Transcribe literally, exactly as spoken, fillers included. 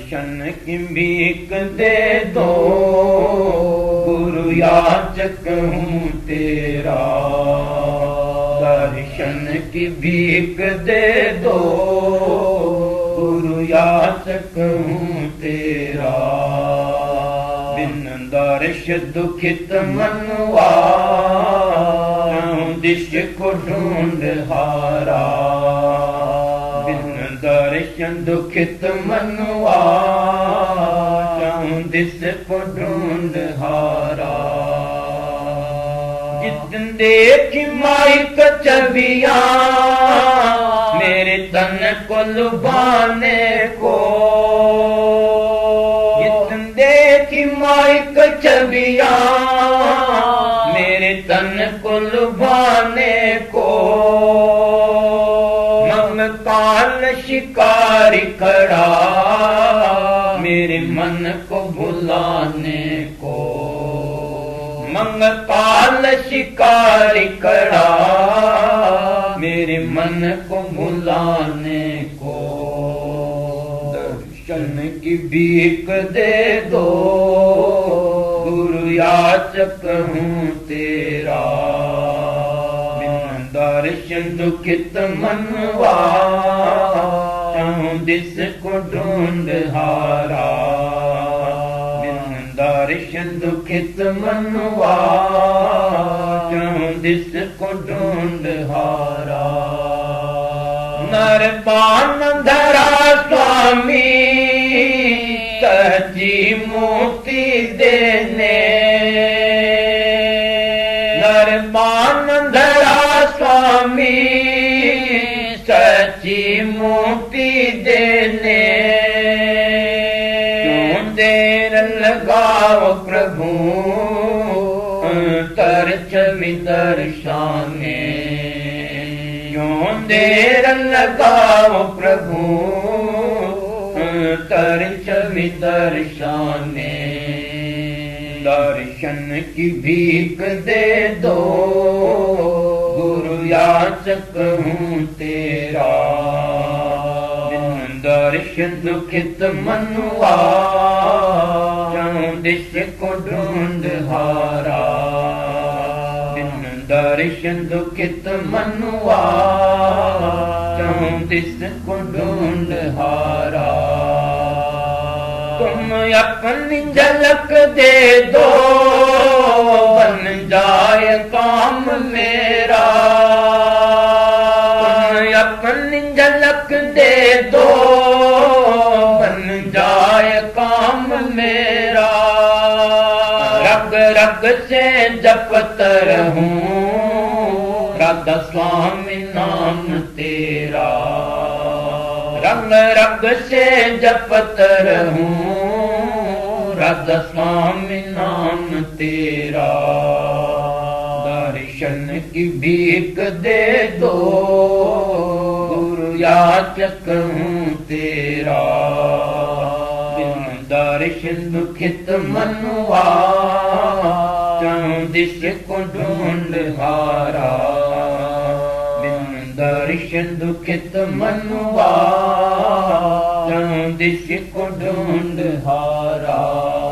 दर्शन की भीख दे दो, गुरु याचक हूँ तेरा। दर्शन की भीख दे दो, गुरु याचक हूँ तेरा। बिन दर्श दुखित मनवा, दिश को ढूंढ हारा। बिन दर्शन दुखित मनवा, दिश को ढूंढ हारा। जितन देखी माई कचबिया, मेरे तन को लुभाने को। जितन देखी माई कचबिया, मेरे तन को लुभाने को। ममकाल शिकारी खड़ा, मेरे मन को भुलाने को। मंगपाल शिकारी खड़ा, मेरे मन को भुलाने को। दर्शन की भीख दे दो, गुरु याचक हूँ तेरा। बिन दर्शन दुखित मनवा, दिस को ढूंढ हारा। दर्शन दुखित मनवा, दिस को ढूंढ हारा। नरपान धरा स्वामी, सच्ची मुक्ति देने। नरपान धरा स्वामी, सच्ची मुक्ति देने। देर लगाओ प्रभु, अंतर छवि दर्शाने। क्यों देर लगाओ प्रभु, अंतर छवि दर्शाने। दर्शन की भीख दे दो, गुरु याचक हूँ तेरा। दर्शन दुखित मनवा, दिश को ढूंढ हारा। बिन दर्शन दुखित मनवा, दिश को ढूंढ हारा। तुम अपनी झलक दे दो, बन जाए काम मेरा। तुम अपनी झलक दे दो, बन जाए काम मेरा। रग रग से जपत रहूं, राधा स्वामी नाम तेरा। रग रग से जपत रहूं, राधा स्वामी नाम तेरा। दर्शन की भीख दे दो, गुरु याचक हूँ तेरा। बिन दर्शन दुखित मनवा, दिश को ढूंढ हारा। बिन दर्शन दुखित मनवा, दिश को ढूंढ हारा।